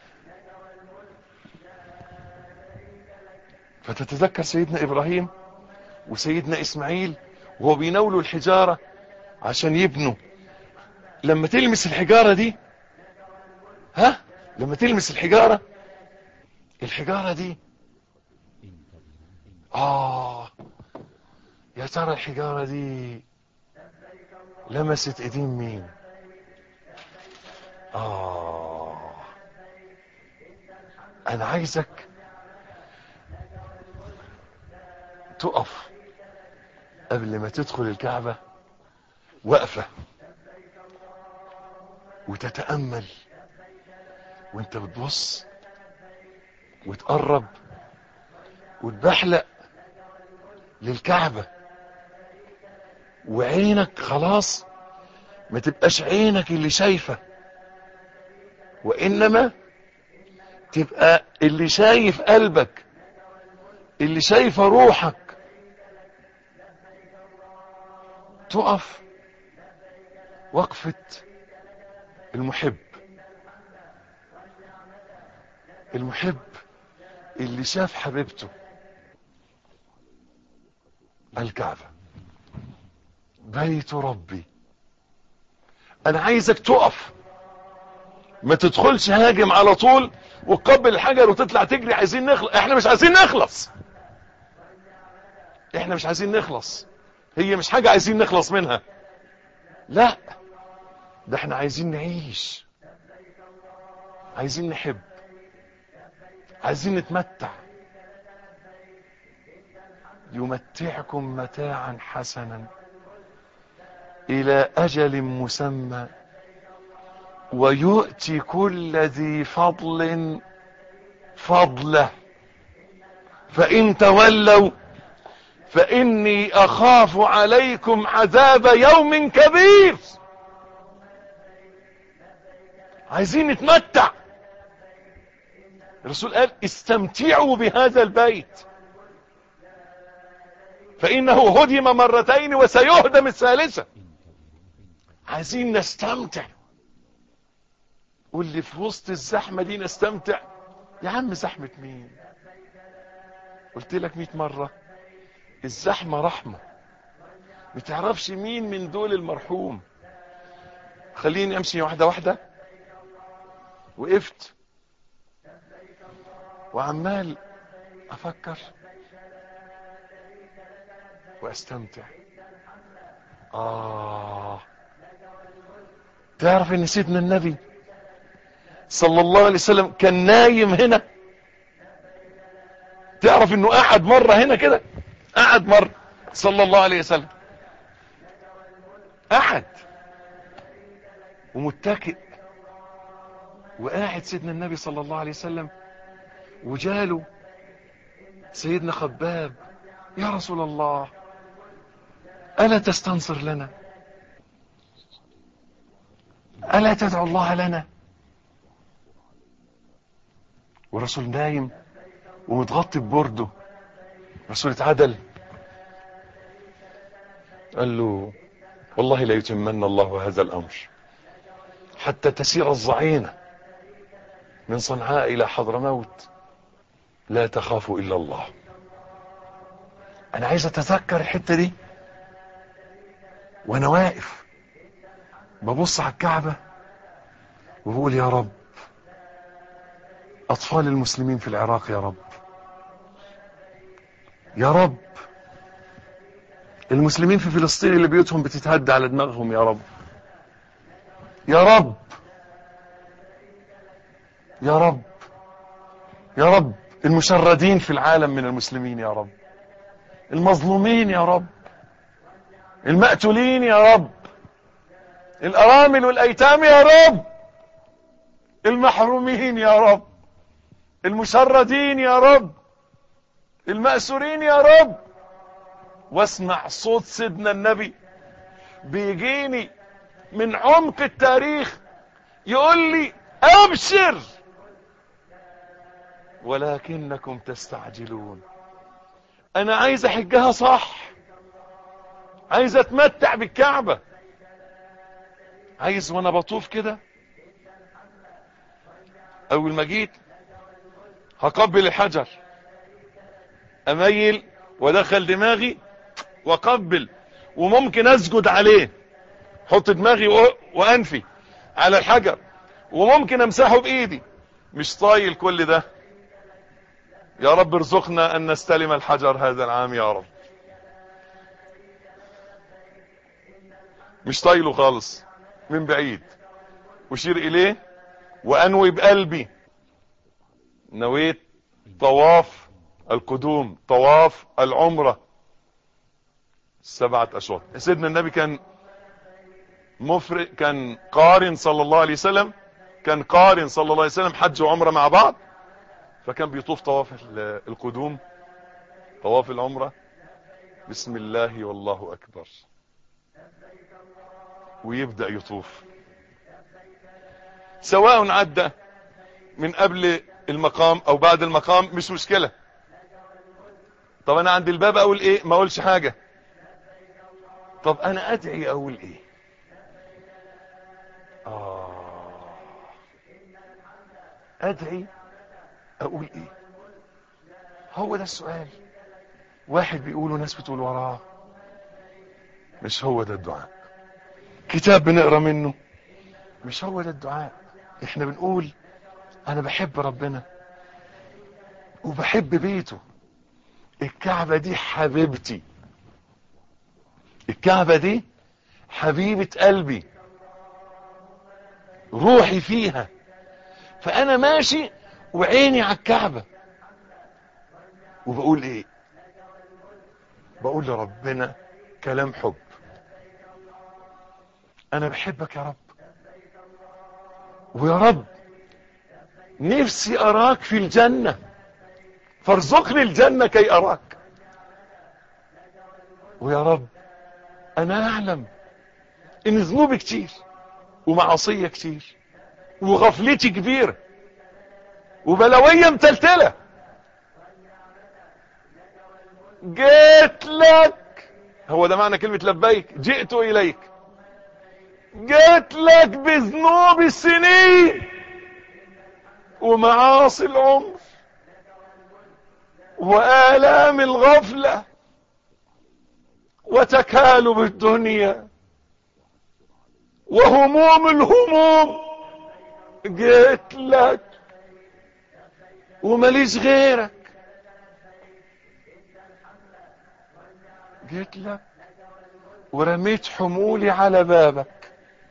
فتتذكر سيدنا ابراهيم وسيدنا اسماعيل وهو بيناولوا الحجارة عشان يبنوا. لما تلمس الحجارة دي، ها لما تلمس الحجارة الحجارة دي آه يا ترى الحجارة دي لمست ايدين مين؟ آه أنا عايزك تقف قبل ما تدخل الكعبة وقفة وتتأمل وانت بتبص وتقرب وتبحلق للكعبة، وعينك خلاص ما تبقاش عينك اللي شايفة، وإنما تبقى اللي شايف قلبك، اللي شايفة روحك. تقف وقفة المحب، المحب اللي شاف حبيبته الكعبة بيت ربي. انا عايزك تقف، ما تدخلش هاجم على طول وتقبل الحجر وتطلع تجري. عايزين نخلص، احنا مش عايزين نخلص، احنا مش عايزين نخلص، هي مش حاجة عايزين نخلص منها، لا ده احنا عايزين نعيش، عايزين نحب، عايزين نتمتع، يمتعكم متاعا حسنا إلى أجل مسمى ويؤتي كل ذي فضل فضله فإن تولوا فإني أخاف عليكم عذاب يوم كبير. عايزين نتمتع. الرسول قال استمتعوا بهذا البيت فإنه هدم مرتين وسيهدم الثالثة. عايزين نستمتع. واللي في وسط الزحمة دي نستمتع. يا عم زحمة مين؟ قلت لك مئة مرة الزحمة رحمة. متعرفش مين من دول المرحوم. خليني امشي واحدة واحدة. وقفت وعمال افكر واستمتع. آه تعرف ان سيدنا النبي صلى الله عليه وسلم كان نايم هنا؟ تعرف انه قعد مرة هنا كده؟ قعد مرة صلى الله عليه وسلم قعد ومتكئ وقاعد سيدنا النبي صلى الله عليه وسلم وجاله سيدنا خباب يا رسول الله ألا تستنصر لنا؟ ألا تدعو الله لنا؟ والرسول نايم ومتغطي ببرده. الرسول اتعدل قال له والله لا يتمن الله هذا الأمر حتى تسير الظعينة من صنعاء إلى حضرموت لا تخاف إلا الله. أنا عايز أتذكر الحتة دي وأنا واقف ببص على الكعبة وبقول يا رب أطفال المسلمين في العراق يا رب، يا رب المسلمين في فلسطين اللي بيوتهم بتتهد على دماغهم يا رب، يا رب يا رب يا رب المشردين في العالم من المسلمين يا رب، المظلومين يا رب، المقتولين يا رب، الأرامل والأيتام يا رب، المحرومين يا رب، المشردين يا رب، المأسورين يا رب. واسمع صوت سيدنا النبي بيجيني من عمق التاريخ يقول لي أبشر ولكنكم تستعجلون. أنا عايز أحجها صح، عايز أتمتع بالكعبة، عايز وأنا بطوف كده أول ما جيت هقبل الحجر أميل ودخل دماغي وقبل، وممكن أسجد عليه حط دماغي وأنفي على الحجر، وممكن أمسحه بإيدي. مش طايل كل ده. يا رب ارزقنا أن نستلم الحجر هذا العام يا رب. مش طايله خالص من بعيد، أشير إليه وأنوي بقلبي. نويت طواف القدوم، طواف العمرة، سبعة أشواط. سيدنا النبي كان مفرق، كان قارن صلى الله عليه وسلم، كان قارن صلى الله عليه وسلم حج وعمرة مع بعض، فكان بيطوف طواف القدوم طواف العمرة بسم الله والله أكبر ويبدأ يطوف، سواء عدى من قبل المقام او بعد المقام مش مشكلة. طب انا عند الباب اقول ايه؟ ما اقولش حاجة. طب انا ادعي اقول ايه؟ آه ادعي اقول ايه؟ هو ده السؤال. واحد بيقول وناس بتقول وراه. مش هو ده الدعاء. كتاب بنقرأ منه مش هو ده الدعاء. احنا بنقول انا بحب ربنا وبحب بيته. الكعبة دي حبيبتي، الكعبة دي حبيبة قلبي، روحي فيها. فانا ماشي وعيني على الكعبة وبقول ايه؟ بقول لربنا كلام حب، انا بحبك يا رب، ويا رب نفسي اراك في الجنة، فارزقني الجنة كي اراك. ويا رب انا اعلم ان ذنوبي كتير ومعاصية كتير وغفلتي كبيرة وبلوية متلتلة، جيت لك، هو ده معنى كلمة لبيك، جئت اليك، جيت لك بذنوب السنين ومعاصي العمر وآلام الغفلة وتكالب الدنيا وهموم الهموم، جيت لك ومليش غيرك، جيت لك ورميت حمولي على بابك.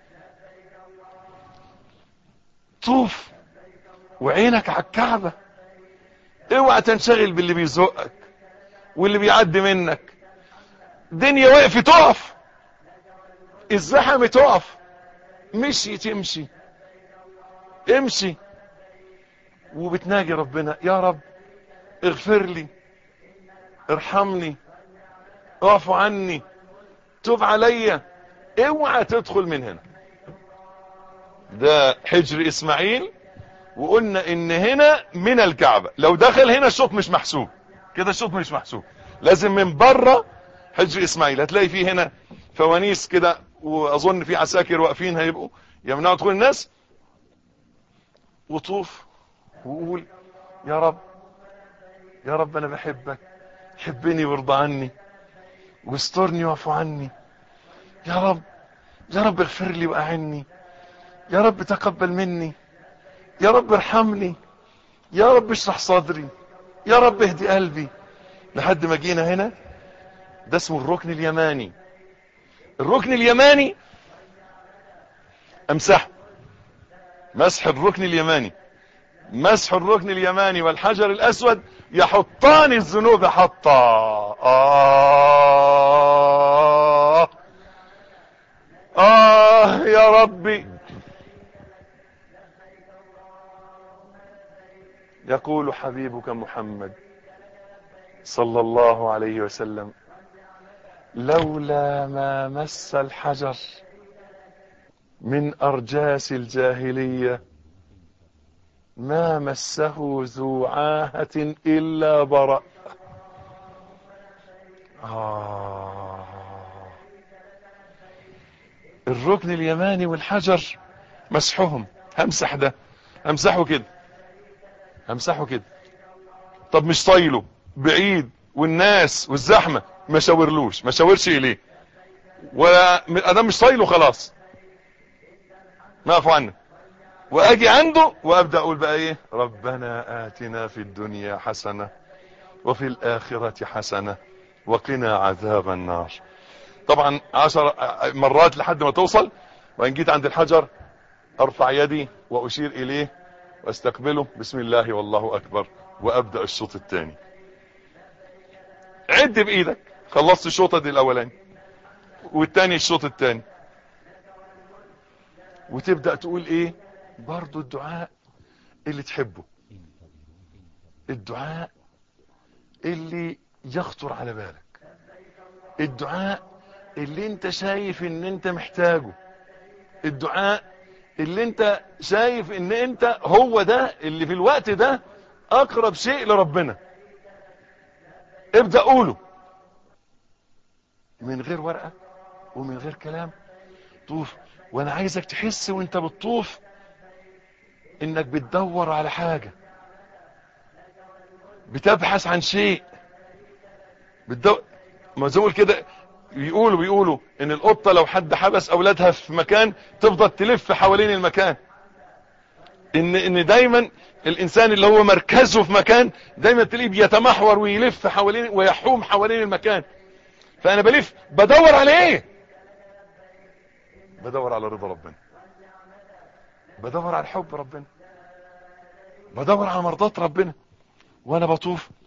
طوف وعينك على الكعبة، اوعى تنشغل باللي بيزقك واللي بيعدي منك. دنيا وقف تقف، الزحمة تقف، مشي تمشي، امشي وبتناجي ربنا، يا رب اغفر لي، ارحمني، اعف عني، توب عليا. اوعى تدخل من هنا. ده حجر اسماعيل، وقلنا ان هنا من الكعبة، لو دخل هنا الشوط مش محسوب كده، الشوط مش محسوب، لازم من بره حجر اسماعيل. هتلاقي فيه هنا فوانيس كده، واظن في عساكر واقفين هيبقوا يمنعوا دخول الناس. وطوف وقول يا رب، يا رب انا بحبك، حبني وارضى عني واسترني واعف عني، يا رب، يا رب اغفر لي واعني، يا رب تقبل مني، يا رب ارحمني، يا رب اشرح صدري، يا رب اهدي قلبي. لحد ما جينا هنا، ده اسمه الركن اليماني. الركن اليماني امسح، مسح الركن اليماني، مسح الركن اليماني والحجر الاسود يحطان الذنوب حطا. آه آه يا ربي. يقول حبيبك محمد صلى الله عليه وسلم: لولا ما مس الحجر من أرجاس الجاهلية ما مسه ذو عاهة إلا برأ. آه. الركن اليماني والحجر مسحهم، همسح ده، همسحه كده، همسحه كده. طب مش طايله، بعيد والناس والزحمة، ما شاورلوش، ما شاورش إليه، ولا أدام مش طايله خلاص ما أعفو عنه، واجي عنده وابدا اقول بقى ايه: ربنا آتنا في الدنيا حسنة وفي الآخرة حسنة وقنا عذاب النار. طبعا عشر مرات لحد ما توصل. وان جيت عند الحجر ارفع يدي واشير اليه واستقبله بسم الله والله اكبر، وابدا الشوط الثاني. عد بايدك، خلصت الشوط دي الاولاني والثاني الشوط الثاني، وتبدا تقول ايه برضو الدعاء اللي تحبه، الدعاء اللي يخطر على بالك، الدعاء اللي انت شايف ان انت محتاجه، الدعاء اللي انت شايف ان انت هو ده اللي في الوقت ده اقرب شيء لربنا. ابدأ قوله من غير ورقة ومن غير كلام. طوف، وانا عايزك تحس وانت بتطوف انك بتدور على حاجة، بتبحث عن شيء، بتدور. ما زول كده بيقولوا بيقولوا ان القطة لو حد حبس اولادها في مكان تفضل تلف حوالين المكان، ان ان دايما الانسان اللي هو مركزه في مكان دايما تلاقيه بيتمحور ويلف حوالين ويحوم حوالين المكان. فانا بلف بدور على ايه؟ بدور على رضا ربنا، بدور على حب ربنا، بدور على مرضات ربنا. وانا بطوف